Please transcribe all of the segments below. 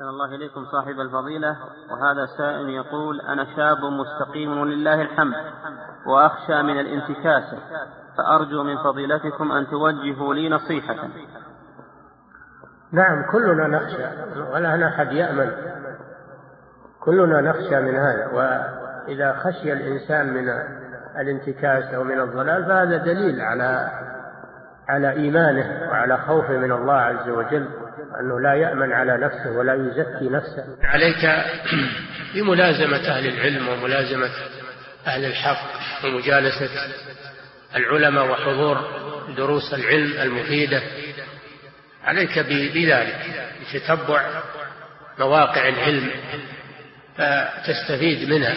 أحسن الله إليكم صاحب الفضيلة، وهذا سائل يقول: أنا شاب مستقيم ولله الحمد وأخشى من الانتكاسة، فأرجو من فضيلتكم أن توجهوا لي نصيحة. نعم، كلنا نخشى ولا أحد يأمن، كلنا نخشى من هذا، وإذا خشي الإنسان من الانتكاسة ومن الضلال فهذا دليل على إيمانه وعلى خوفه من الله عز وجل، أنه لا يأمن على نفسه ولا يزكي نفسه. عليك بملازمة أهل العلم وملازمة أهل الحق ومجالسة العلماء وحضور دروس العلم المفيدة، عليك بذلك، بتتبع مواقع العلم فتستفيد منها،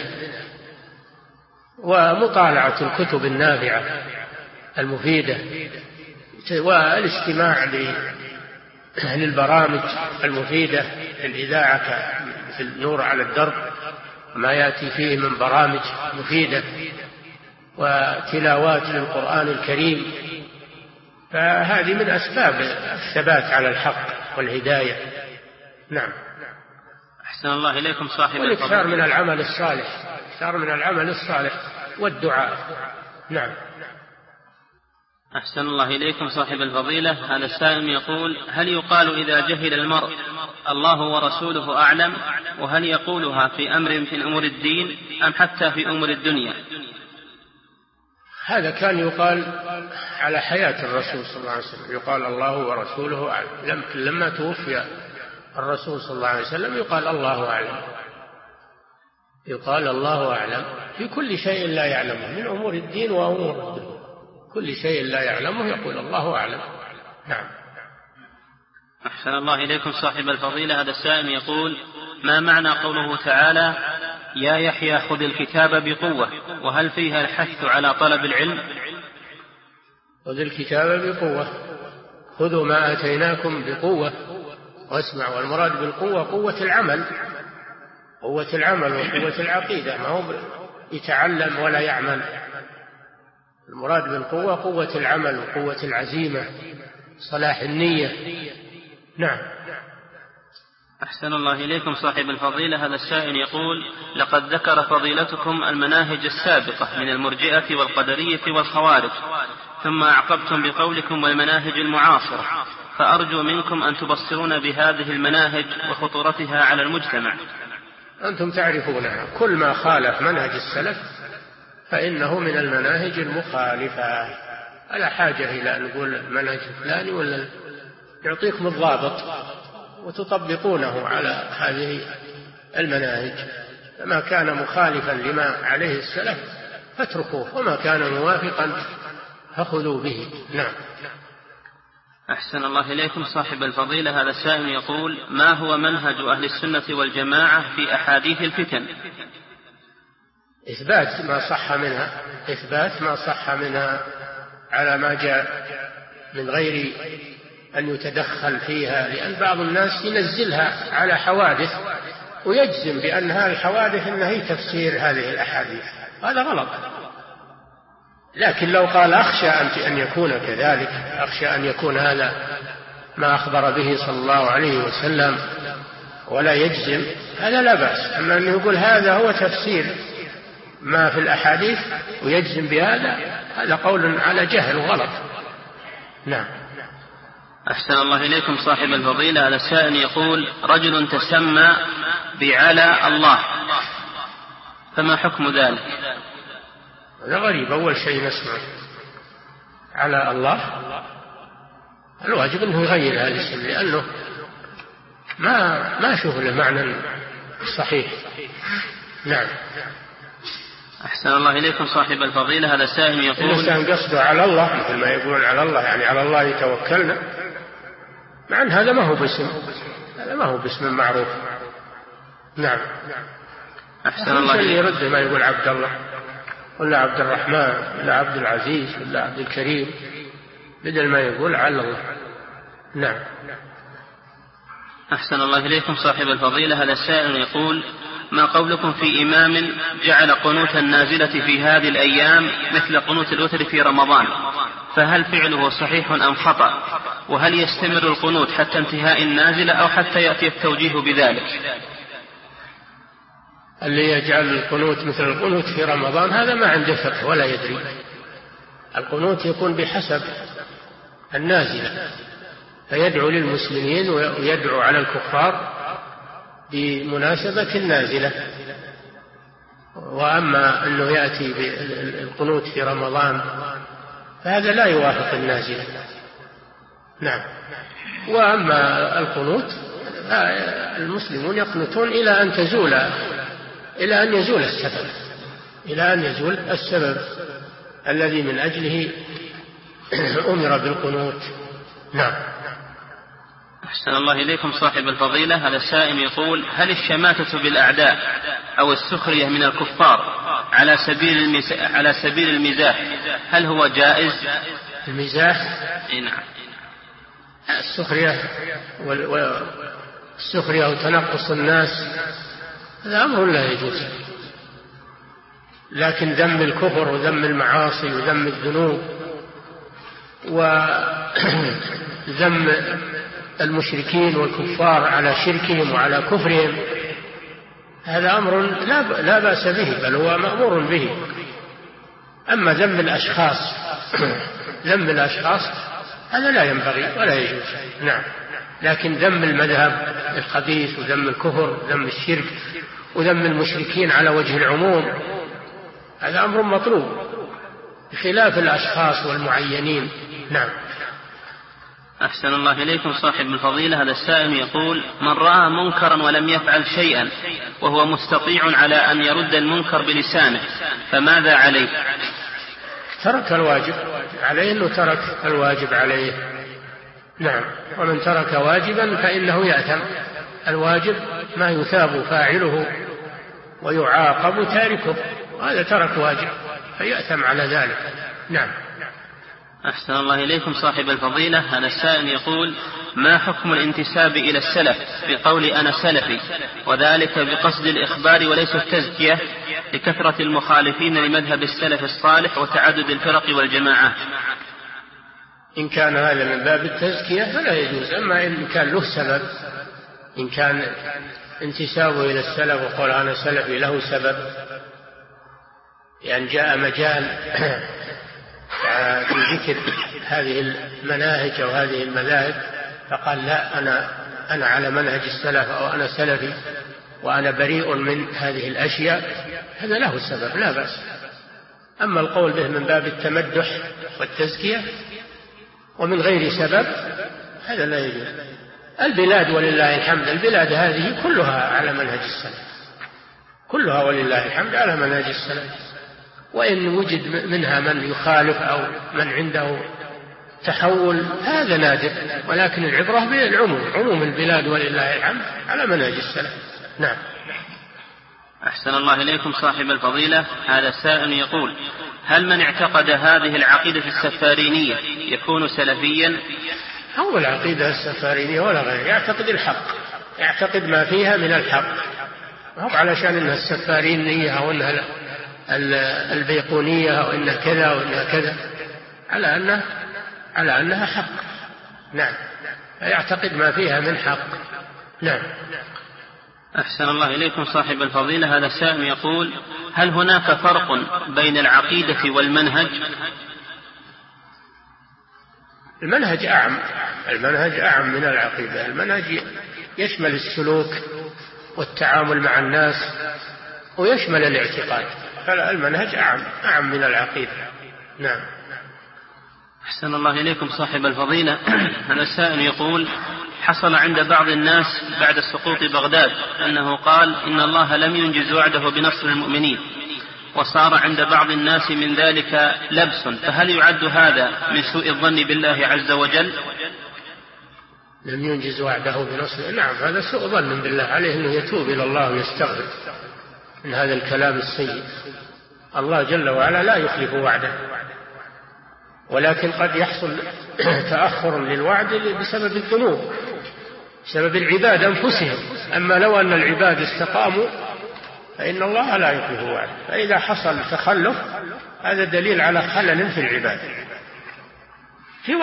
ومطالعة الكتب النافعة المفيدة، والاستماع للبرامج المفيدة في الإذاعة في النور على الدرب ما يأتي فيه من برامج مفيدة، وتلاوات للقرآن الكريم، فهذه من أسباب الثبات على الحق والهداية. نعم. أحسن الله إليكم صاحب والإكثار من العمل الصالح، إكثار من العمل الصالح والدعاء. نعم. أحسن الله إليكم صاحب الفضيلة، هذا السائل يقول: هل يقال إذا جهل المرء الله ورسوله أعلم؟ وهل يقولها في أمر من أمور الدين أم حتى في أمور الدنيا؟ هذا كان يقال على حياة الرسول صلى الله عليه وسلم، يقال الله ورسوله أعلم. لما توفي الرسول صلى الله عليه وسلم يقال الله أعلم، يقال الله أعلم في كل شيء لا يعلمه من أمور الدين وأمور الدنيا، كل شيء لا يعلمه يقول الله أعلم. نعم. أحسن الله إليكم صاحب الفضيلة، هذا السائل يقول: ما معنى قوله تعالى: يا يحيى خذ الكتاب بقوة؟ وهل فيها الحث على طلب العلم؟ خذ الكتاب بقوة، خذوا ما آتيناكم بقوة واسمع. والمراد بالقوة قوة العمل، قوة العمل وقوة العقيدة، ما هو يتعلم ولا يعمل. المراد بالقوة قوة العمل وقوة العزيمة، صلاح النية. نعم. أحسن الله إليكم صاحب الفضيلة، هذا السائل يقول: لقد ذكر فضيلتكم المناهج السابقة من المرجئة والقدرية والخوارج، ثم أعقبتم بقولكم والمناهج المعاصرة، فأرجو منكم أن تبصرون بهذه المناهج وخطورتها على المجتمع. أنتم تعرفونها، كل ما خالف منهج السلف فإنه من المناهج المخالفة، على حاجة إلى أن نقول المنهج الفلاني ولا يعطيكم الضابط وتطبقونه على هذه المناهج، فما كان مخالفا لما عليه السلف فاتركوه، وما كان موافقا فخذوا به. نعم. أحسن الله إليكم صاحب الفضيلة، هذا السائل يقول: ما هو منهج أهل السنة والجماعة في أحاديث الفتن؟ إثبات ما صح منها، إثبات ما صح منها على ما جاء من غير أن يتدخل فيها، لأن بعض الناس ينزلها على حوادث ويجزم بأن هذه الحوادث إنها هي تفسير هذه الأحاديث، هذا غلط. لكن لو قال أخشى أن يكون كذلك، أخشى أن يكون هذا ما أخبر به صلى الله عليه وسلم ولا يجزم، هذا لا بأس. أما أنه يقول هذا هو تفسير ما في الأحاديث ويجزم بهذا، هذا قول على جهل وغلط. نعم. أحسن الله إليكم صاحب الفضيلة، هذا السائل يقول: رجل تسمى بعلى الله، فما حكم ذلك؟ هذا غريب، أول شيء نسمع على الله، الواجب أنه يغير هذا الاسم، لأنه ما شوف له معنى صحيح. نعم. أحسن الله إليكم صاحب الفضيلة، هذا السائل يقول: الإنسان قصده على الله، مثل ما يقول على الله يعني على الله يتوكلنا، مع أن هذا ما هو باسم، هذا ما هو باسم معروف. نعم. أحسن الله إليكم. يرد ما يقول عبد الله ولا عبد الرحمن ولا عبد العزيز ولا عبد الكريم، بدل ما يقول على الله. نعم. أحسن الله إليكم صاحب الفضيلة، هذا السائل يقول: ما قولكم في إمام جعل قنوت النازلة في هذه الأيام مثل قنوت الوتر في رمضان، فهل فعله صحيح أم خطأ؟ وهل يستمر القنوت حتى انتهاء النازلة أو حتى يأتي التوجيه بذلك؟ اللي يجعل القنوت مثل القنوت في رمضان هذا ما عنده فقه ولا يدري. القنوت يكون بحسب النازلة، فيدعو للمسلمين ويدعو على الكفار بمناسبة النازلة. وأما أنه يأتي بالقنوت في رمضان فهذا لا يوافق النازلة. نعم. وأما القنوت المسلمون يقنطون إلى أن يزول السبب الذي من أجله أمر بالقنوت. نعم. أحسن الله إليكم صاحب الفضيلة. هذا السائل يقول: هل الشماتة بالأعداء أو السخرية من الكفار على سبيل المزاح هل هو جائز؟ المزاح؟ نعم. السخرية وتنقص الناس هذا أمر لا يجوز، لكن ذم الكفر وذم المعاصي وذم الذنوب وذم المشركين والكفار على شركهم وعلى كفرهم هذا أمر لا بأس به، بل هو مأمور به. أما ذم الأشخاص هذا لا ينبغي ولا يجوز. نعم. لكن ذم المذهب الخبيث وذم الكفر وذم الشرك وذم المشركين على وجه العموم هذا أمر مطلوب بخلاف الأشخاص والمعينين. نعم. أحسن الله إليكم صاحب الفضيلة. هذا السائل يقول: من رأى منكرا ولم يفعل شيئا وهو مستطيع على أن يرد المنكر بلسانه فماذا عليه؟ ترك الواجب عليه، أنه ترك الواجب عليه. نعم. ومن ترك واجبا فإنه يأثم. الواجب ما يثاب فاعله ويعاقب تاركه، هذا ترك واجب فيأثم على ذلك. نعم. أحسن الله إليكم صاحب الفضيلة. هذا السائل يقول: ما حكم الانتساب إلى السلف بقول أنا سلفي، وذلك بقصد الإخبار وليس التزكية لكثرة المخالفين لمذهب السلف الصالح وتعدد الفرق والجماعات؟ إن كان هذا من باب التزكية فلا يجوز. أما إن كان له سبب، إن كان انتسابه إلى السلف وقال أنا سلفي له سبب، يعني جاء مجال في ذكر هذه المناهج أو هذه المذاهب فقال لا أنا على منهج السلف أو أنا سلفي وأنا بريء من هذه الأشياء، هذا له سبب لا بأس. أما القول به من باب التمدح والتزكية ومن غير سبب هذا لا يجوز. البلاد ولله الحمد، البلاد هذه كلها على منهج السلف، كلها ولله الحمد على منهج السلف، وإن وجد منها من يخالف أو من عنده تحول هذا نادر، ولكن العبرة بالعموم، عموم البلاد ولله الحمد على منهج السلف. نعم. أحسن الله إليكم صاحب الفضيلة. هذا السائل يقول: هل من اعتقد هذه العقيدة السفارينية يكون سلفيا؟ هو العقيدة السفارينية ولا غير، يعتقد الحق، يعتقد ما فيها من الحق، هو علشان إنها السفارينية أو إنها البيقونية أو إنها كذا أو إنها كذا، على أنها حق. نعم. يعتقد ما فيها من حق. نعم. أحسن الله إليكم صاحب الفضيلة. هذا السائل يقول: هل هناك فرق بين العقيدة والمنهج؟ المنهج أعم من العقيدة. المنهج يشمل السلوك والتعامل مع الناس ويشمل الاعتقاد، فالمنهج أعم من العقيدة. نعم. أحسن الله إليكم صاحب الفضيلة. هذا السائل يقول: حصل عند بعض الناس بعد سقوط بغداد أنه قال إن الله لم ينجز وعده بنصر المؤمنين، وصار عند بعض الناس من ذلك لبس، فهل يعد هذا من سوء الظن بالله عز وجل؟ لم ينجز وعده بنصر، نعم، هذا سوء ظن بالله، عليه أنه يتوب إلى الله ويستغفر من هذا الكلام السيء. الله جل وعلا لا يخلف وعده، ولكن قد يحصل تأخر للوعد بسبب الذنوب، بسبب العباد أنفسهم. أما لو أن العباد استقاموا فإن الله لا يخلف وعده، فإذا حصل تخلف هذا دليل على خلل في العباد. في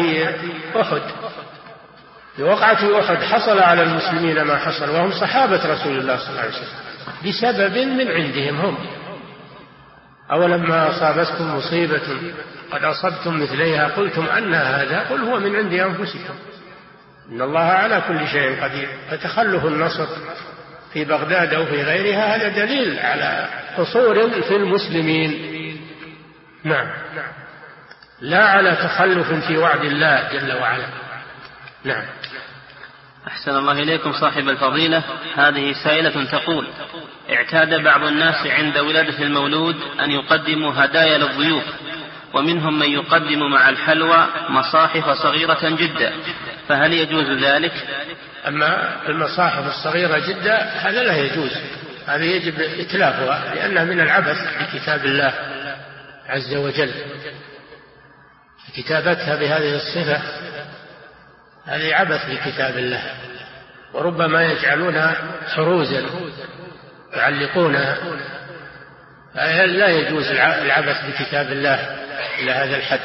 وقعة أحد حصل على المسلمين ما حصل وهم صحابة رسول الله صلى الله عليه وسلم بسبب من عندهم هم. أولما أصابتكم مصيبة قد أصبتم مثليها قلتم أن هذا قل هو من عند أنفسكم إن الله على كل شيء قدير. فتخلف النصر في بغداد أو في غيرها هذا دليل على قصور في المسلمين. نعم، لا على تخلف في وعد الله جل وعلا. نعم. أحسن الله إليكم صاحب الفضيلة. هذه سائلة تقول: اعتاد بعض الناس عند ولادة المولود أن يقدموا هدايا للضيوف، ومنهم من يقدم مع الحلوى مصاحف صغيرة جدا، فهل يجوز ذلك؟ أما المصاحف الصغيرة جدا هذا لا يجوز، هذا يجب إتلافها لأنها من العبث بكتاب الله عز وجل. كتابتها بهذه الصفة هذه عبث بكتاب الله، وربما يجعلونها حروزا يعلقونها. لا يجوز العبث بكتاب الله إلى هذا الحد.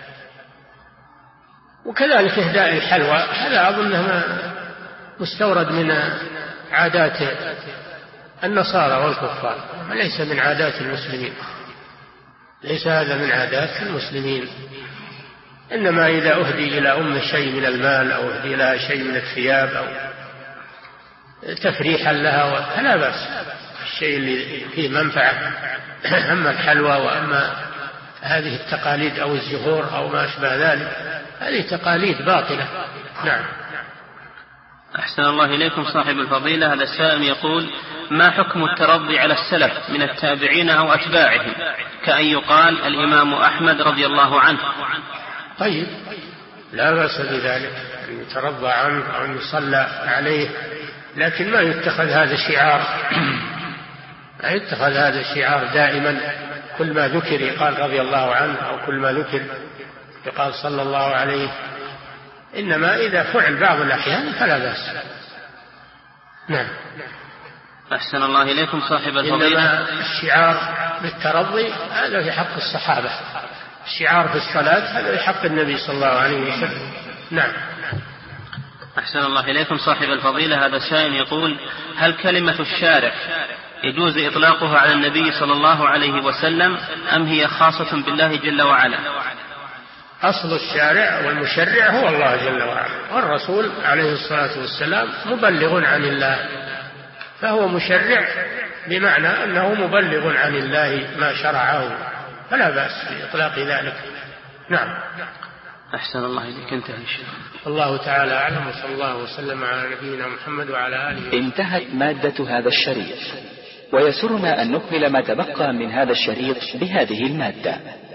وكذلك إهداء الحلوى هذا أظنه مستورد من عادات النصارى والكفار، وليس من عادات المسلمين، ليس هذا من عادات المسلمين. إنما إذا أهدي إلى أم شيء من المال أو أهدي لها شيء من الثياب أو تفريحا لها فلا بأس، الشيء اللي فيه منفعة. أما الحلوى وأما هذه التقاليد أو الزهور أو ما أشبه ذلك هذه تقاليد باطلة. نعم. أحسن الله إليكم صاحب الفضيلة. هذا السائل يقول: ما حكم الترضي على السلف من التابعين أو أتباعهم، كأن يقال الإمام أحمد رضي الله عنه؟ طيب، لا بأس بذلك أن يترضى عنه أو أن يصلى عليه، لكن ما يتخذ هذا شعار، ما يتخذ هذا الشعار دائما. كل ما ذكر يقال رضي الله عنه، أو كل ما ذكر يقال صلى الله عليه. إنما إذا فعل بعض الأحيان فلا بأس. نعم. أحسن الله إليكم صاحب الفضيلة. إنما الشعار بالترضي هذا في حق الصحابة، الشعار في الصلاة هذا في حق النبي صلى الله عليه وسلم. نعم. أحسن الله إليكم صاحب الفضيلة. هذا سائل يقول: هل كلمة الشارع يجوز إطلاقها على النبي صلى الله عليه وسلم، أم هي خاصة بالله جل وعلا؟ أصل الشارع والمشرع هو الله جل وعلا، والرسول عليه الصلاة والسلام مبلغ عن الله، فهو مشرع بمعنى أنه مبلغ عن الله ما شرعه، فلا بأس بإطلاق ذلك. نعم. أحسن الله إليك. انتهى الشيخ. الله تعالى أعلم، وصلى الله وسلم على نبينا محمد وعلى آله وسلم. انتهت مادة هذا الشريط، ويسرنا أن نكمل ما تبقى من هذا الشريط بهذه المادة.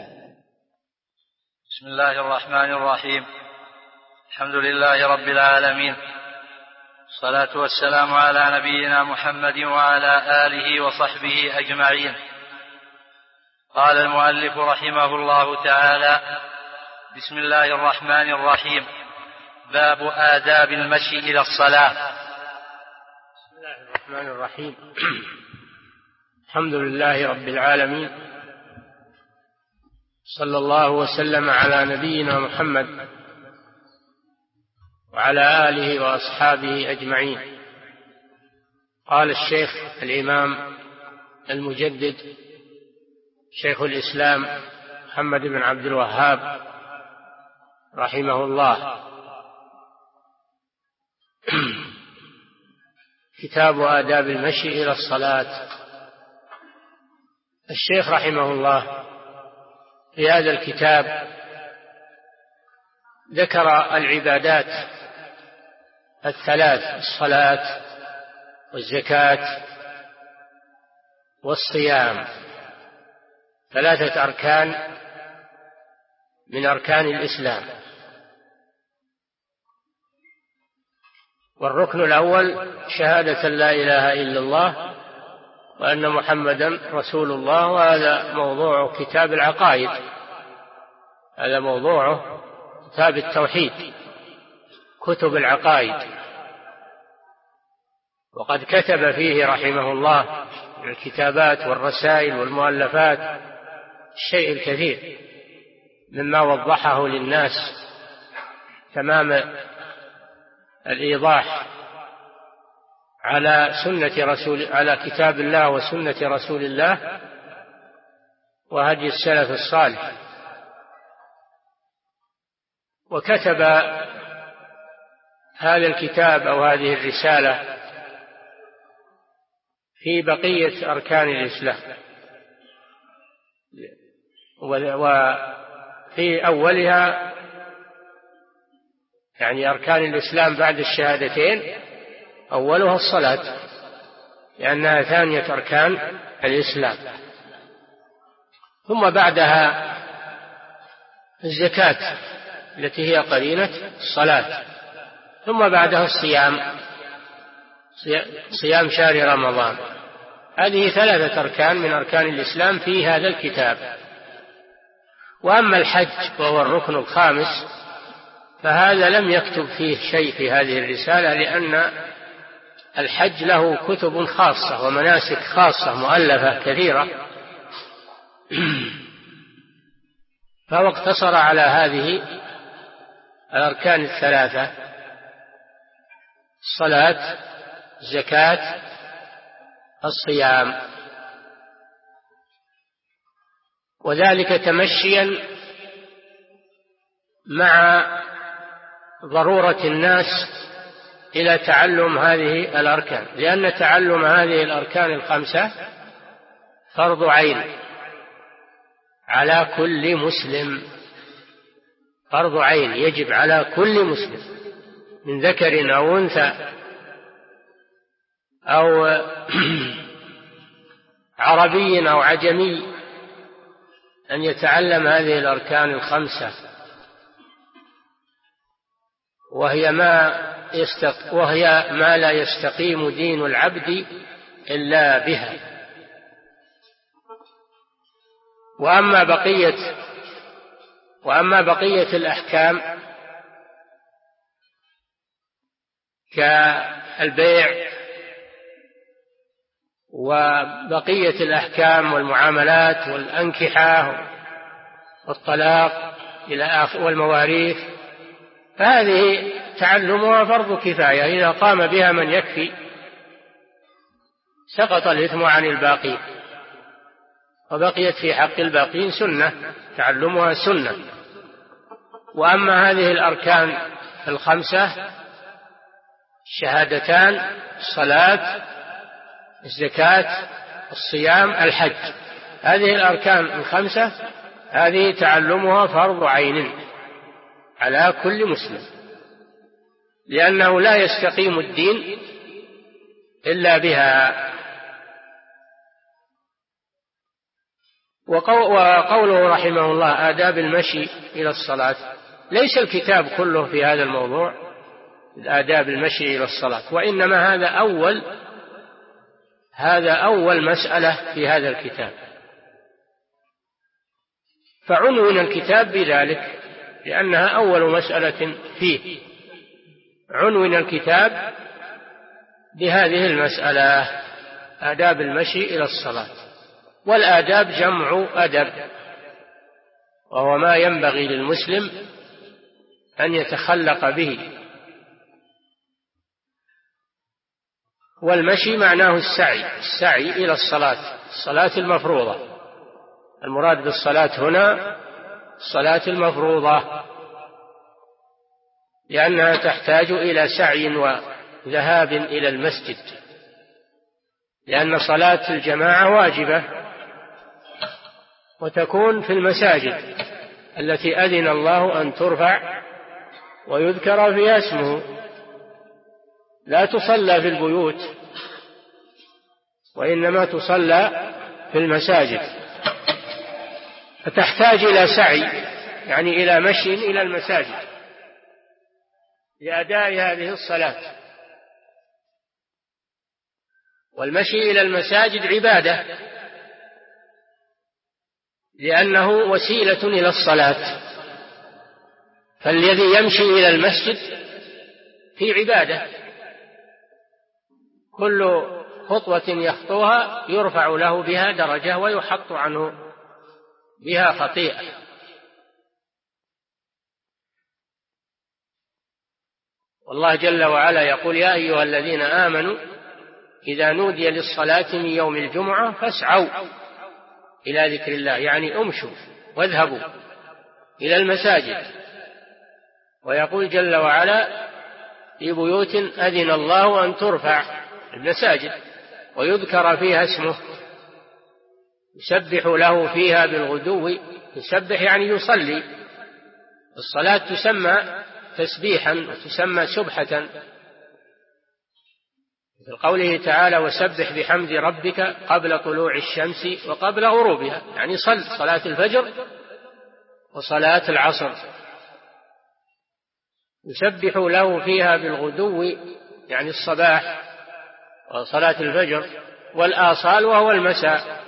بسم الله الرحمن الرحيم. الحمد لله رب العالمين، الصلاة والسلام على نبينا محمد وعلى آله وصحبه أجمعين. قال المؤلف رحمه الله تعالى: بسم الله الرحمن الرحيم. باب آداب المشي إلى الصلاة. بسم الله الرحمن الرحيم. الحمد لله رب العالمين، صلى الله وسلم على نبينا محمد وعلى آله وأصحابه أجمعين. قال الشيخ الإمام المجدد شيخ الإسلام محمد بن عبد الوهاب رحمه الله: كتاب آداب المشي إلى الصلاة. الشيخ رحمه الله في هذا الكتاب ذكر العبادات الثلاث: الصلاة والزكاة والصيام، ثلاثة أركان من أركان الإسلام. والركن الأول شهادة لا إله إلا الله وأن محمدا رسول الله، وهذا موضوع كتاب العقائد، هذا موضوع كتاب التوحيد، كتب العقائد. وقد كتب فيه رحمه الله من الكتابات والرسائل والمؤلفات الشيء الكثير، مما وضحه للناس تمام الإيضاح على كتاب الله وسنة رسول الله وهدي السلف الصالح. وكتب هذا الكتاب أو هذه الرسالة في بقية أركان الإسلام، وفي أولها يعني أركان الإسلام بعد الشهادتين أولها الصلاة لأنها ثانية أركان الإسلام، ثم بعدها الزكاة التي هي قرينة الصلاة، ثم بعدها صيام شهر رمضان. هذه 3 أركان من أركان الإسلام في هذا الكتاب. وأما الحج وهو الركن الخامس فهذا لم يكتب فيه شيء في هذه الرسالة، لأن الحج له كتب خاصة ومناسك خاصة مؤلفة كثيرة، فهو اقتصر على هذه الأركان 3: الصلاة، الزكاة، الصيام، وذلك تمشيا مع ضرورة الناس إلى تعلم هذه الأركان، لأن تعلم هذه الأركان 5 فرض عين على كل مسلم، فرض عين يجب على كل مسلم من ذكر أو أنثى أو عربي أو عجمي أن يتعلم هذه الأركان 5، وهي ما لا يستقيم دين العبد إلا بها. وأما بقية الأحكام كالبيع وبقية الأحكام والمعاملات والأنكحة والطلاق والمواريث، فهذه تعلمها فرض كفاية، إذا قام بها من يكفي سقط الإثم عن الباقين، وبقيت في حق الباقين سنة، تعلمها سنة. وأما هذه الأركان 5: الشهادتان، الصلاة، الزكاة، الصيام، الحج، هذه الأركان 5 هذه تعلمها فرض عين على كل مسلم، لأنه لا يستقيم الدين إلا بها. وقوله رحمه الله آداب المشي إلى الصلاة، ليس الكتاب كله في هذا الموضوع آداب المشي إلى الصلاة، وإنما هذا أول مسألة في هذا الكتاب، فعنون الكتاب بذلك لأنها أول مسألة فيه، عنون الكتاب بهذه المسألة آداب المشي إلى الصلاة. والآداب جمع أدب، وهو ما ينبغي للمسلم أن يتخلق به. والمشي معناه السعي إلى الصلاة المفروضة، المراد بالصلاة هنا الصلاة المفروضة، لأنها تحتاج إلى سعي وذهاب إلى المسجد، لأن صلاة الجماعة واجبة وتكون في المساجد التي أذن الله أن ترفع ويذكر فيها اسمه، لا تصلى في البيوت وإنما تصلى في المساجد، فتحتاج إلى سعي يعني إلى مشي إلى المساجد لأداء هذه الصلاة. والمشي إلى المساجد عبادة، لأنه وسيلة إلى الصلاة، فالذي يمشي إلى المسجد في عبادة، كل خطوة يخطوها يرفع له بها درجة ويحط عنه بها خطيئة. والله جل وعلا يقول يا أيها الذين آمنوا إذا نودي للصلاة من يوم الجمعة فاسعوا إلى ذكر الله، يعني امشوا واذهبوا إلى المساجد. ويقول جل وعلا في بيوت أذن الله أن ترفع المساجد ويذكر فيها اسمه يسبح له فيها بالغدو، يسبح يعني يصلي. الصلاة تسمى تسبيحا وتسمى سبحة، في قوله تعالى وسبح بحمد ربك قبل طلوع الشمس وقبل غروبها، يعني صلاة الفجر وصلاة العصر يسبح له فيها بالغدو يعني الصباح وصلاة الفجر، والآصال وهو المساء،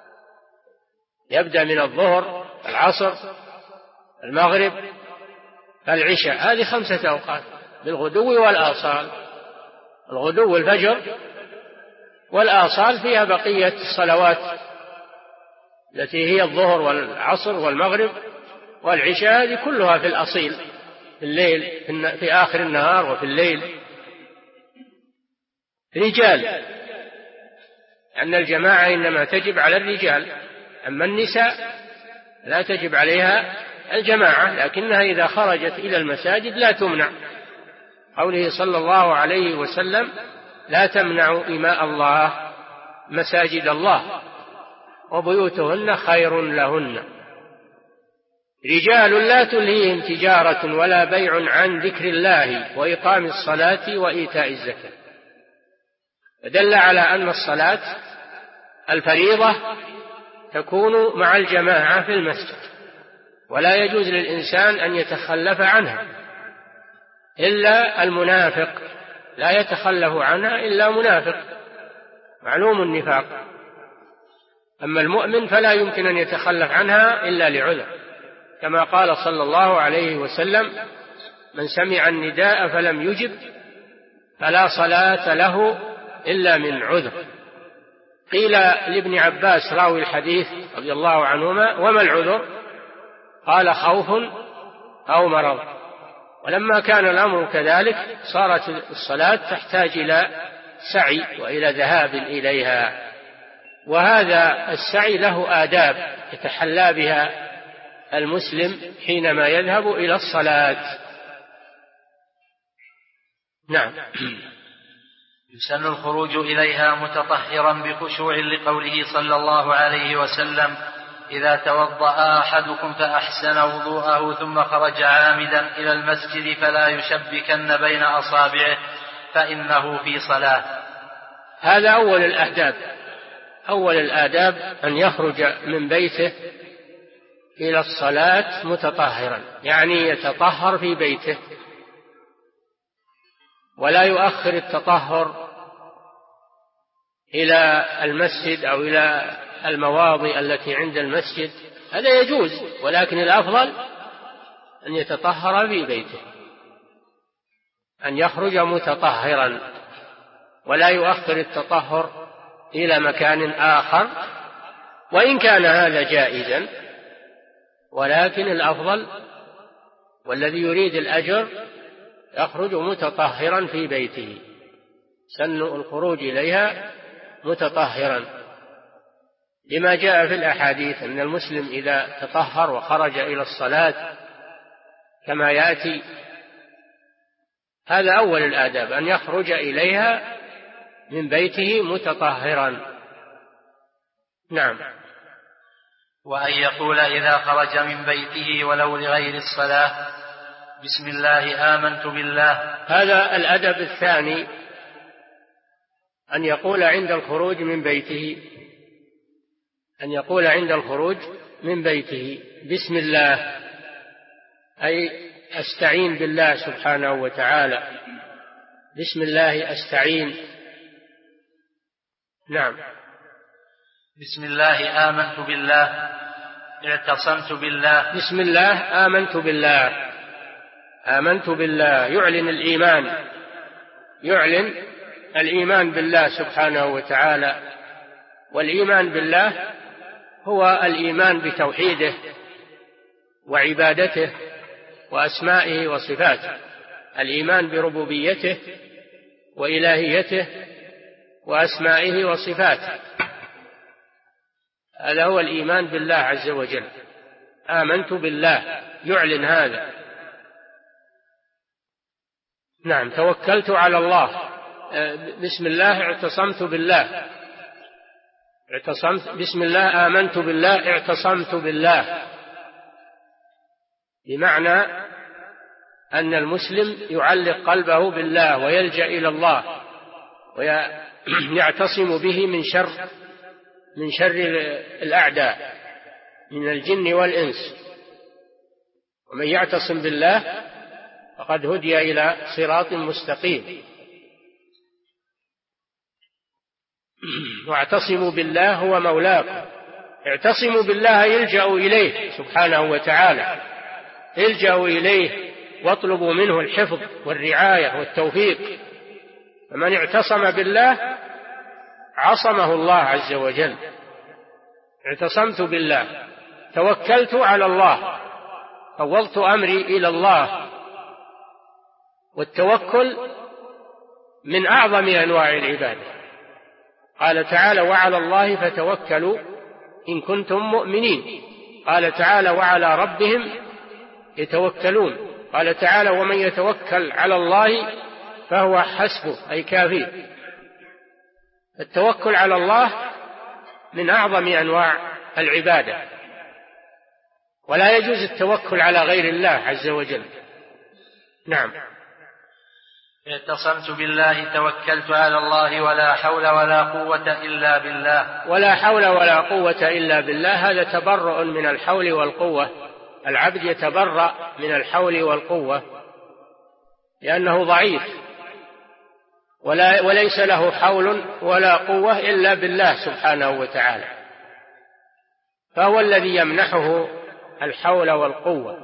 يبدأ من الظهر العصر المغرب العشاء، هذه 5 أوقات بالغدو والآصال. الغدو الفجر، والآصال فيها بقية الصلوات التي هي الظهر والعصر والمغرب والعشاء، هذه كلها في الأصيل في الليل في آخر النهار وفي الليل. رجال، لأن الجماعة إنما تجب على الرجال، أما النساء لا تجب عليها الجماعة، لكنها إذا خرجت إلى المساجد لا تمنع، قوله صلى الله عليه وسلم لا تمنعوا إماء الله مساجد الله وبيوتهن خير لهن. رجال لا تلهيهم تجارة ولا بيع عن ذكر الله وإقام الصلاة وإيتاء الزكاة، فدل على أن الصلاة الفريضة تكون مع الجماعة في المسجد، ولا يجوز للإنسان أن يتخلف عنها إلا المنافق، لا يتخلف عنها إلا منافق معلوم النفاق. أما المؤمن فلا يمكن أن يتخلف عنها إلا لعذر، كما قال صلى الله عليه وسلم من سمع النداء فلم يجب فلا صلاة له إلا من عذر. قيل لابن عباس راوي الحديث رضي الله عنهما وما العذر؟ قال خوف أو مرض. ولما كان الأمر كذلك صارت الصلاة تحتاج إلى سعي وإلى ذهاب إليها، وهذا السعي له آداب يتحلى بها المسلم حينما يذهب إلى الصلاة. نعم. يسن الخروج إليها متطهرا بخشوع لقوله صلى الله عليه وسلم إذا توضأ أحدكم فأحسن وضوءه ثم خرج عامدا إلى المسجد فلا يشبكن بين أصابعه فإنه في صلاة. هذا أول الآداب. أول الآداب أن يخرج من بيته إلى الصلاة متطهرا، يعني يتطهر في بيته ولا يؤخر التطهر إلى المسجد أو إلى المواضع التي عند المسجد، هذا يجوز، ولكن الأفضل أن يتطهر في بيته، أن يخرج متطهرا ولا يؤخر التطهر إلى مكان آخر، وإن كان هذا جائزا، ولكن الأفضل والذي يريد الأجر يخرج متطهرا في بيته، سن الخروج إليها متطهرا، لما جاء في الأحاديث أن المسلم إذا تطهر وخرج إلى الصلاة كما يأتي. هذا أول الآداب، أن يخرج إليها من بيته متطهرا. نعم. وأن يقول إذا خرج من بيته ولو لغير الصلاة بسم الله آمنت بالله. هذا الأدب الثاني، أن يقول عند الخروج من بيته، أن يقول عند الخروج من بيته بسم الله، أي أستعين بالله سبحانه وتعالى، بسم الله أستعين. نعم. بسم الله آمنت بالله، اعتصمت بالله. بسم الله آمنت بالله، آمنت بالله يعلن الإيمان، يعلن الإيمان بالله سبحانه وتعالى، والإيمان بالله هو الإيمان بتوحيده وعبادته وأسمائه وصفاته، الإيمان بربوبيته وإلهيته وأسمائه وصفاته، هذا هو الإيمان بالله عز وجل. آمنت بالله، يعلن هذا. نعم. توكلت على الله، بسم الله اعتصمت بالله، بسم الله آمنت بالله اعتصمت بالله، بمعنى أن المسلم يعلق قلبه بالله ويلجأ إلى الله ويعتصم به من شر الأعداء من الجن والإنس. ومن يعتصم بالله فقد هدي إلى صراط مستقيم. واعتصموا بالله هو مولاكم. اعتصموا بالله، يلجأوا إليه سبحانه وتعالى، الجأوا إليه واطلبوا منه الحفظ والرعاية والتوفيق. فمن اعتصم بالله عصمه الله عز وجل. اعتصمت بالله، توكلت على الله، فوضت أمري إلى الله. والتوكل من أعظم أنواع العبادة. قال تعالى: وعلى الله فتوكلوا إن كنتم مؤمنين. قال تعالى: وعلى ربهم يتوكلون. قال تعالى: ومن يتوكل على الله فهو حسبه، أي كافيه. التوكل على الله من أعظم أنواع العبادة، ولا يجوز التوكل على غير الله عز وجل. نعم. اعتصمت بالله توكلت على الله ولا حول ولا قوة إلا بالله. ولا حول ولا قوة إلا بالله، هذا تبرؤ من الحول والقوة. العبد يتبرأ من الحول والقوة لأنه ضعيف، وليس له حول ولا قوة إلا بالله سبحانه وتعالى، فهو الذي يمنحه الحول والقوة.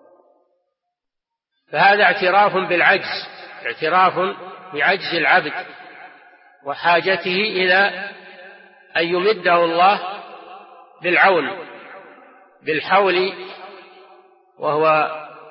فهذا اعتراف بالعجز، اعتراف بعجز العبد وحاجته إلى أن يمده الله بالعون بالحول، وهو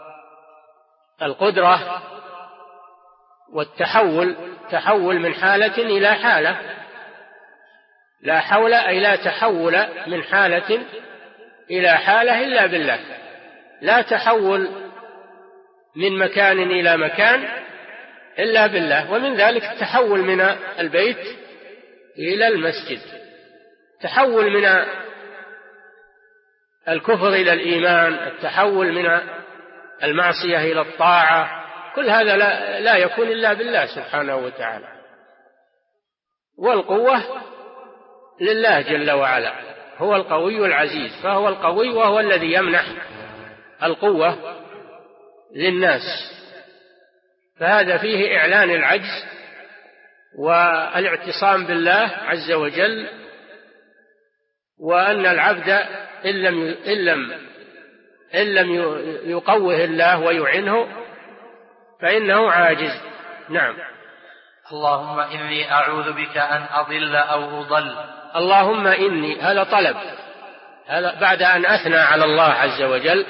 القدرة والتحول، تحول من حالة إلى حالة. لا حول أي لا تحول من حالة إلى حالة إلا بالله، لا تحول من مكان إلى مكان إلا بالله. ومن ذلك التحول من البيت إلى المسجد، تحول من الكفر إلى الإيمان، التحول من المعصية إلى الطاعة، كل هذا لا يكون إلا بالله سبحانه وتعالى. والقوة لله جل وعلا، هو القوي العزيز، فهو القوي وهو الذي يمنح القوة للناس. فهذا فيه إعلان العجز والاعتصام بالله عز وجل، وأن العبد إن لم يقوه الله ويعنه فإنه عاجز. نعم. اللهم إني أعوذ بك أن أضل أو أضل. اللهم إني، هذا طلب، هذا بعد أن أثنى على الله عز وجل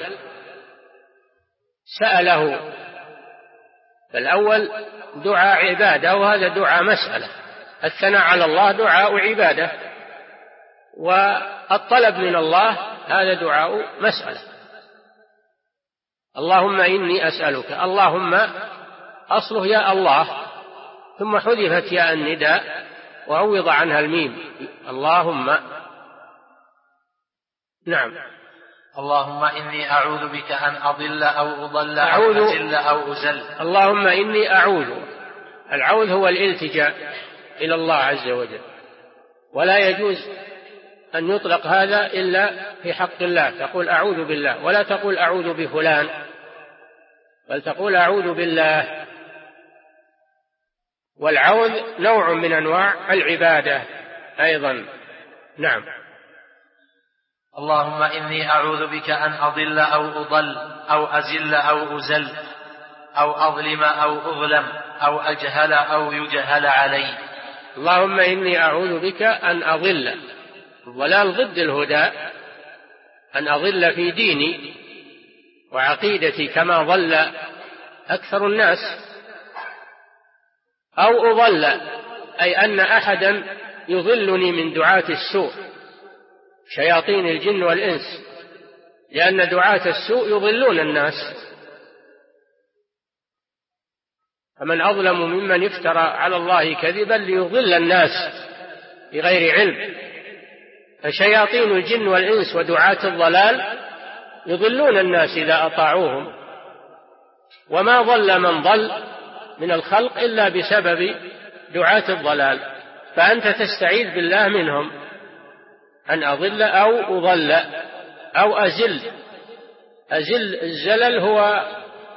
سأله. فالأول دعاء عبادة وهذا دعاء مسألة. الثناء على الله دعاء عبادة، والطلب من الله هذا دعاء مسألة. اللهم إني أسألك، اللهم أصله يا الله ثم حذفت ياء النداء وعوض عنها الميم. اللهم. نعم. اللهم إني أعوذ بك أن أضل أو أضل أو أزل أو أزل. اللهم إني أعوذ، العوذ هو الالتجاء إلى الله عز وجل، ولا يجوز أن يطلق هذا إلا في حق الله. تقول أعوذ بالله، ولا تقول أعوذ بفلان، بل تقول أعوذ بالله. والعوذ نوع من أنواع العبادة أيضا. نعم. اللهم إني أعوذ بك أن أضل أو أضل أو أزل أو أزل أو أظلم أو أظلم أو أجهل أو يجهل علي. اللهم إني أعوذ بك أن أضل، الضلال ضد الهدى، أن أضل في ديني وعقيدتي كما ضل أكثر الناس، أو أضل، أي أن أحدا يضلني من دعاة السوء شياطين الجن والإنس، لأن دعاة السوء يضلون الناس. فمن أظلم ممن افترى على الله كذبا ليضل الناس بغير علم. فشياطين الجن والإنس ودعاة الضلال يضلون الناس إذا أطاعوهم، وما ضل من ضل من الخلق إلا بسبب دعاة الضلال. فأنت تستعيذ بالله منهم، أن أضل أو أضل أو أزل. الزلل هو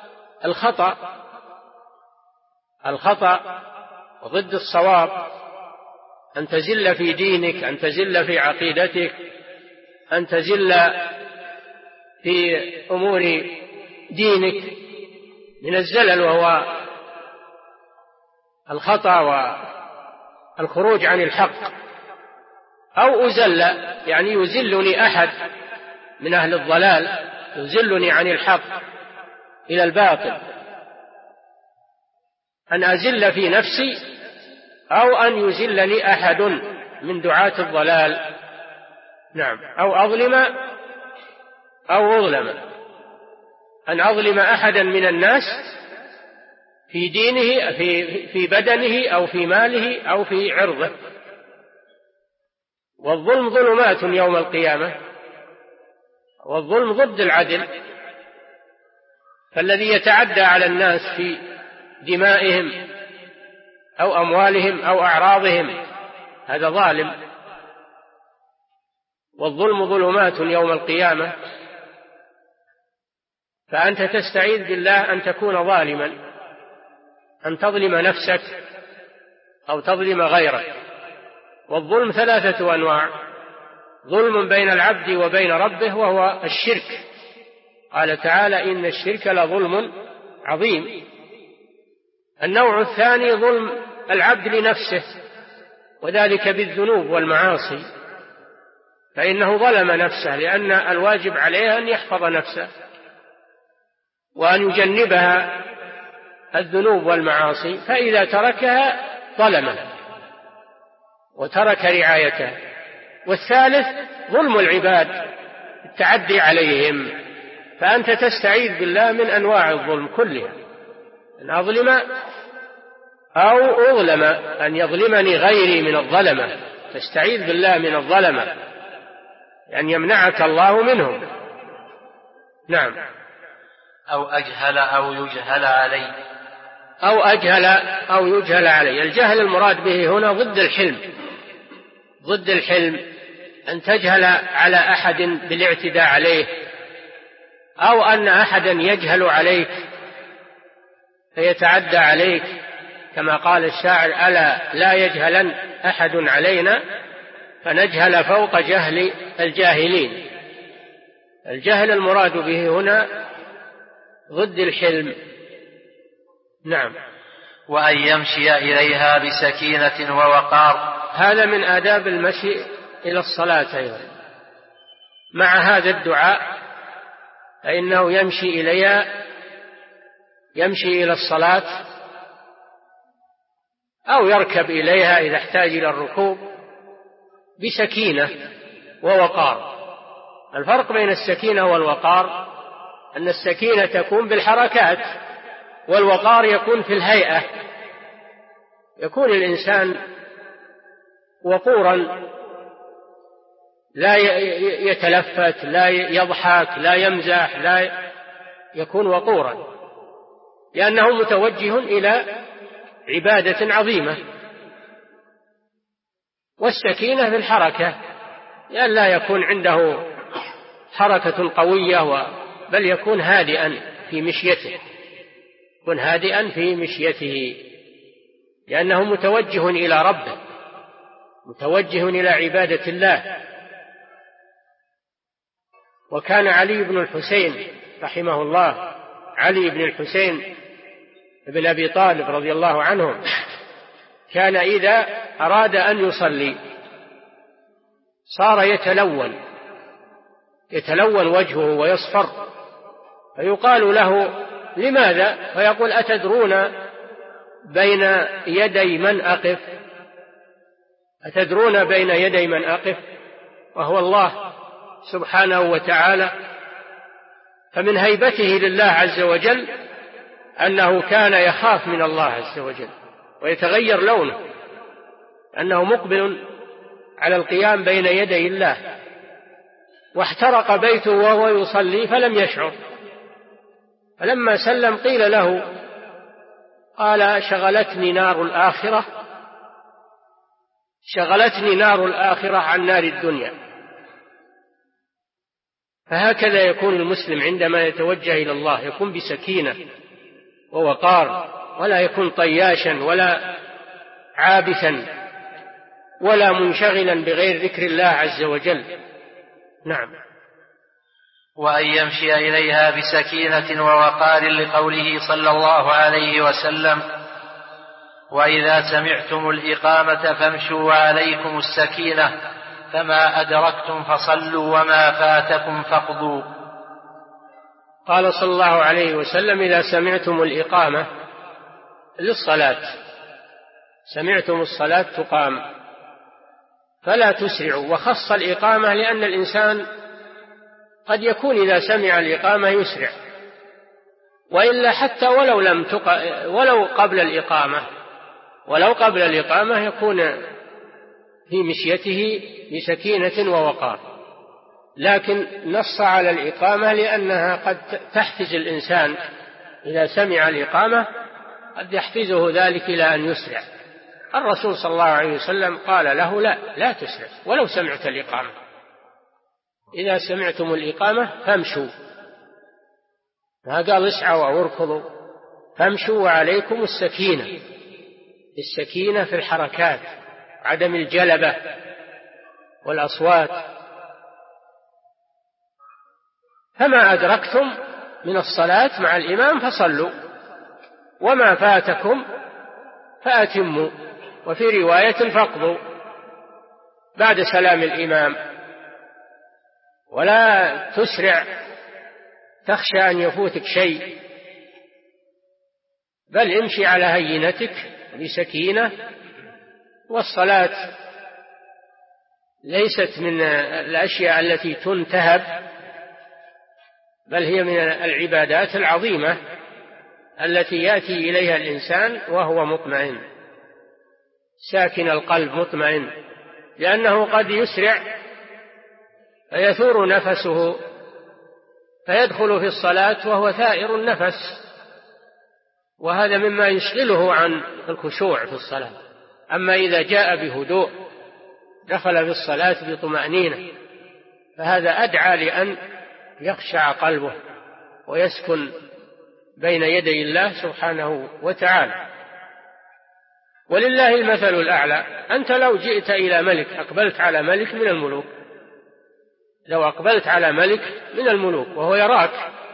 الخطأ ضد الصواب، أن تزل في دينك، أن تزل في عقيدتك، أن تزل في أمور دينك، من الزلل، وهو الخطأ والخروج عن الحق. أو أزل يعني يزلني أحد من أهل الضلال، يزلني عن الحق إلى الباطل، أن أزل في نفسي أو أن يزلني أحد من دعاة الضلال. نعم، أو أظلم أو أظلم، أن أظلم أحدا من الناس في دينه، في بدنه أو في ماله أو في عرضه. والظلم ظلمات يوم القيامة، والظلم ضد العدل. فالذي يتعدى على الناس في دمائهم أو أموالهم أو أعراضهم هذا ظالم. والظلم ظلمات يوم القيامة. فأنت تستعيذ بالله أن تكون ظالما، أن تظلم نفسك أو تظلم غيرك. والظلم 3 أنواع: ظلم بين العبد وبين ربه وهو الشرك، قال تعالى: إن الشرك لظلم عظيم. النوع الثاني ظلم العبد لنفسه، وذلك بالذنوب والمعاصي، فإنه ظلم نفسه، لأن الواجب عليه أن يحفظ نفسه وأن يجنبها الذنوب والمعاصي، فإذا تركها ظلمه وترك رعايته. والثالث ظلم العباد، التعدي عليهم. فأنت تستعيذ بالله من أنواع الظلم كلها، أن أظلم أو أظلم، أن يظلمني غيري من الظلمة. تستعيذ بالله من الظلمة، أن يمنعك الله منهم. نعم. أو أجهل أو يجهل علي. أو أجهل أو يجهل علي. الجهل المراد به هنا ضد الحلم. ضد الحلم أن تجهل على أحد بالاعتداء عليه، أو أن أحدا يجهل عليك فيتعدى عليك، كما قال الشاعر: ألا لا يجهلن أحد علينا فنجهل فوق جهل الجاهلين. الجهل المراد به هنا ضد الحلم. نعم. وأن يمشي إليها بسكينة ووقار. هذا من آداب المشي إلى الصلاة أيضا، مع هذا الدعاء، فإنه يمشي إليها، يمشي إلى الصلاة أو يركب إليها إذا احتاج إلى الركوب بسكينة ووقار. الفرق بين السكينة والوقار أن السكينة تكون بالحركات، والوقار يكون في الهيئة. يكون الإنسان وقورا، لا يتلفت، لا يضحك، لا يمزح، لا يكون وقورا، لأنه متوجه إلى عبادة عظيمة. والسكينة في الحركة، لأن لا يكون عنده حركة قوية، بل يكون هادئا في مشيته، يكون هادئا في مشيته، لأنه متوجه إلى ربه، متوجه إلى عبادة الله. وكان علي بن الحسين رحمه الله، علي بن الحسين بن أبي طالب رضي الله عنه، كان إذا أراد أن يصلي صار يتلون وجهه ويصفر، فيقال له: لماذا؟ فيقول أتدرون بين يدي من أقف؟ أتدرون بين يدي من أقف؟ وهو الله سبحانه وتعالى. فمن هيبته لله عز وجل أنه كان يخاف من الله عز وجل ويتغير لونه، أنه مقبل على القيام بين يدي الله، واحترق بيته وهو يصلي فلم يشعر، فلما سلم قيل له قال شغلتني نار الآخرة عن نار الدنيا. فهكذا يكون المسلم عندما يتوجه إلى الله، يكون بسكينة ووقار، ولا يكون طياشا ولا عابثا ولا منشغلا بغير ذكر الله عز وجل. نعم. وأن يمشي إليها بسكينة ووقار لقوله صلى الله عليه وسلم: وإذا سمعتم الإقامة فامشوا وعليكم السكينة، فما أدركتم فصلوا وما فاتكم فاقضوا. قال صلى الله عليه وسلم: إذا سمعتم الإقامة للصلاة، سمعتم الصلاة تقام فلا تسرعوا. وخص الإقامة لأن الإنسان قد يكون إذا سمع الإقامة يسرع، وإلا حتى ولو قبل الإقامة يكون في مشيته بسكينة ووقار. لكن نص على الإقامة لأنها قد تحفز الإنسان إذا سمع الإقامة، قد يحفزه ذلك إلى أن يسرع. الرسول صلى الله عليه وسلم قال له: لا تسرع ولو سمعت الإقامة، إذا سمعتم الإقامة فامشوا، ما قال اسعوا أو اركضوا، فامشوا وعليكم السكينة، السكينة في الحركات، عدم الجلبة والأصوات. فما أدركتم من الصلاة مع الإمام فصلوا، وما فاتكم فأتموا، وفي رواية فاقضوا بعد سلام الإمام. ولا تسرع تخشى أن يفوتك شيء، بل امشي على هينتك بسكينة. والصلاة ليست من الأشياء التي تنتهب، بل هي من العبادات العظيمة التي يأتي إليها الإنسان وهو مطمئن، ساكن القلب مطمئن، لأنه قد يسرع فيثور نفسه فيدخل في الصلاة وهو ثائر النفس، وهذا مما يشغله عن الخشوع في الصلاة. أما إذا جاء بهدوء دخل في الصلاة بطمأنينة، فهذا أدعى لأن يخشع قلبه ويسكن بين يدي الله سبحانه وتعالى. ولله المثل الأعلى. أنت لو جئت إلى ملك، أقبلت على ملك من الملوك، لو أقبلت على ملك من الملوك وهو يراك،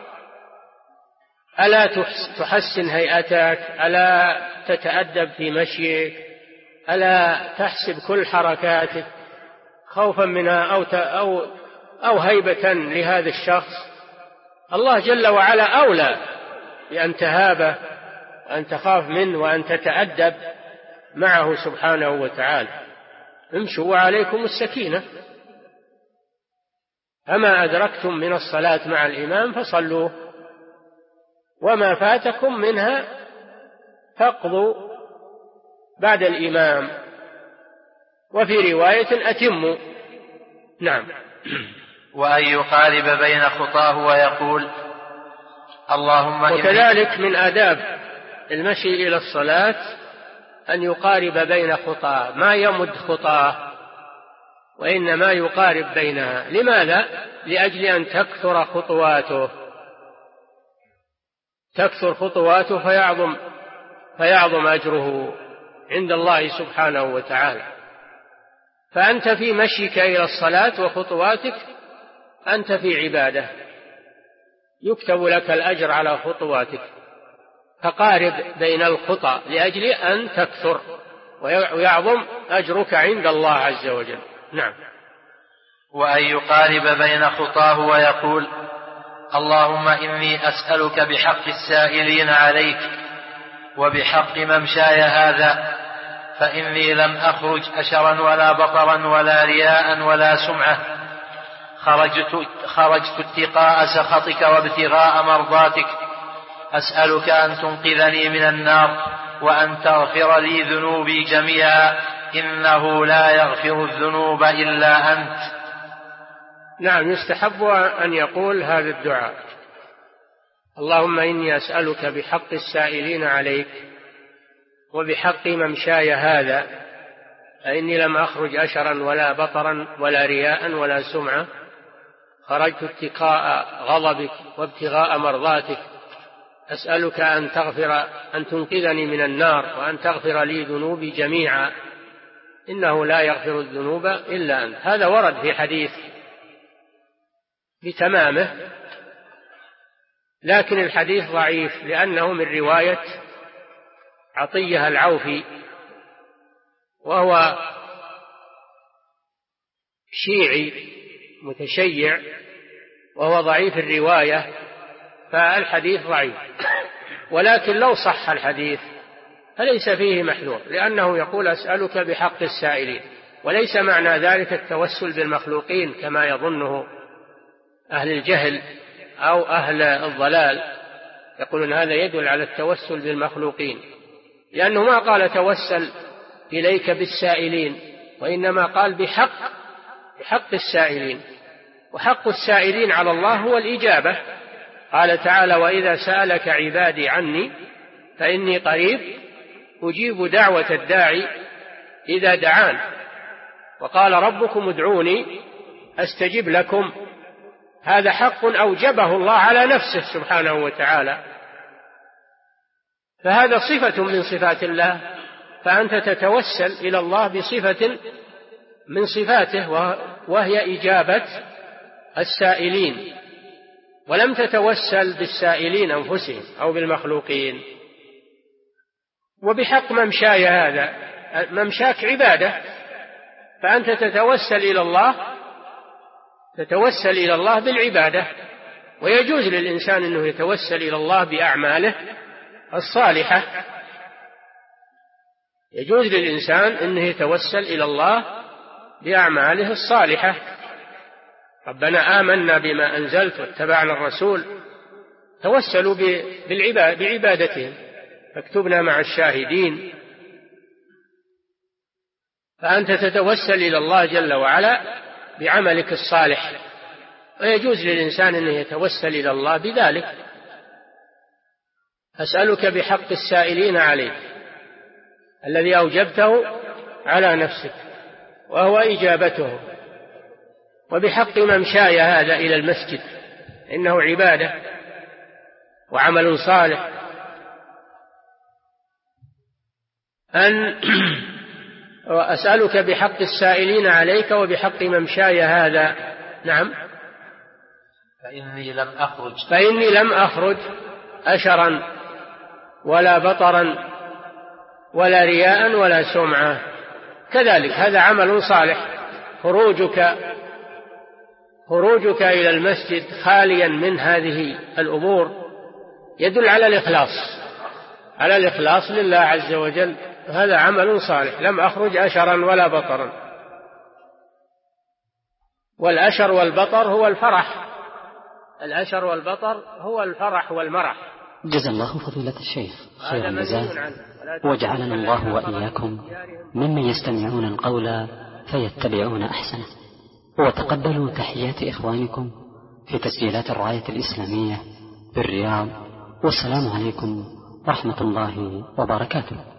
ألا تحسن هيئتك؟ ألا تتأدب في مشيك؟ ألا تحسب كل حركاتك خوفا منها أو هيبة لهذا الشخص؟ الله جل وعلا أولى بأن تهابه وأن تخاف منه وأن تتأدب معه سبحانه وتعالى. امشوا وعليكم السكينة. فما أدركتم من الصلاة مع الإمام فصلوا، وما فاتكم منها فاقضوا بعد الإمام، وفي رواية أتموا. نعم. وأن يقارب بين خطاه ويقول: اللهم وكذلك من آداب المشي إلى الصلاة أن يقارب بين خطاه، ما يمد خطاه وإنما يقارب بينها. لماذا؟ لأجل أن تكثر خطواته، تكثر خطواته فيعظم أجره عند الله سبحانه وتعالى. فأنت في مشيك إلى الصلاة وخطواتك أنت في عبادة، يكتب لك الأجر على خطواتك، فقارب بين الخطى لأجل أن تكثر ويعظم أجرك عند الله عز وجل. نعم. وأن يقارب بين خطاه ويقول: اللهم إني أسألك بحق السائلين عليك وبحق ممشاي هذا، فإني لم أخرج أشرا ولا بطرا ولا رياء ولا سمعة، خرجت اتقاء سخطك وابتغاء مرضاتك. أسألك أن تنقذني من النار وأن تغفر لي ذنوبي جميعا، إنه لا يغفر الذنوب إلا أنت. نعم، يستحب أن يقول هذا الدعاء: اللهم إني أسألك بحق السائلين عليك وبحق ممشاي هذا، فإني لم أخرج أشرا ولا بطرا ولا رياء ولا سمعة، خرجت اتقاء غضبك وابتغاء مرضاتك. أسألك أن تنقذني من النار وأن تغفر لي ذنوبي جميعا، إنه لا يغفر الذنوب إلا أنت. هذا ورد في حديث بتمامه، لكن الحديث ضعيف لأنه من رواية عطية العوفي، وهو شيعي متشيع، وهو ضعيف الرواية، فالحديث ضعيف. ولكن لو صح الحديث فليس فيه محذور، لأنه يقول أسألك بحق السائلين، وليس معنى ذلك التوسل بالمخلوقين كما يظنه أهل الجهل أو أهل الضلال، يقولون هذا يدل على التوسل بالمخلوقين، لأنه ما قال توسل إليك بالسائلين، وإنما قال بحق السائلين، وحق السائلين على الله هو الإجابة. قال تعالى: وإذا سألك عبادي عني فإني قريب أجيب دعوة الداعي إذا دعان. وقال: ربكم ادعوني أستجب لكم. هذا حق أوجبه الله على نفسه سبحانه وتعالى، فهذا صفة من صفات الله، فأنت تتوسل إلى الله بصفة من صفاته، وهي إجابة السائلين، ولم تتوسل بالسائلين أنفسهم أو بالمخلوقين. وبحق ممشاي هذا، ممشاك عبادة، فأنت تتوسل إلى الله بالعبادة. ويجوز للإنسان أنه يتوسل إلى الله بأعماله الصالحة، يجوز للإنسان أنه يتوسل إلى الله بأعماله الصالحة. ربنا آمنا بما أنزلت واتبعنا الرسول، توسلوا بعبادتهم، فاكتبنا مع الشاهدين. فأنت تتوسل إلى الله جل وعلا بعملك الصالح، ويجوز للإنسان أنه يتوسل إلى الله بذلك. أسألك بحق السائلين عليك الذي أوجبته على نفسك وهو إجابته، وبحق ممشاي هذا إلى المسجد، إنه عبادة وعمل صالح، وأسألك بحق السائلين عليك وبحق ممشاي هذا. نعم. فإني لم أخرج أشرا ولا بطرا ولا رياء ولا سمعة. كذلك هذا عمل صالح، خروجك إلى المسجد خاليا من هذه الأمور يدل على الإخلاص لله عز وجل. هذا عمل صالح. لم أخرج أشرا ولا بطرا، والأشر والبطر هو الفرح، الأشر والبطر هو الفرح والمرح. جزا الله فضيلة الشيخ خير الجزاء، وجعلنا الله وإياكم ممن يستمعون القول فيتبعون أحسنه. وتقبلوا تحيات إخوانكم في تسجيلات الراية الإسلامية بالرياض، والسلام عليكم ورحمة الله وبركاته.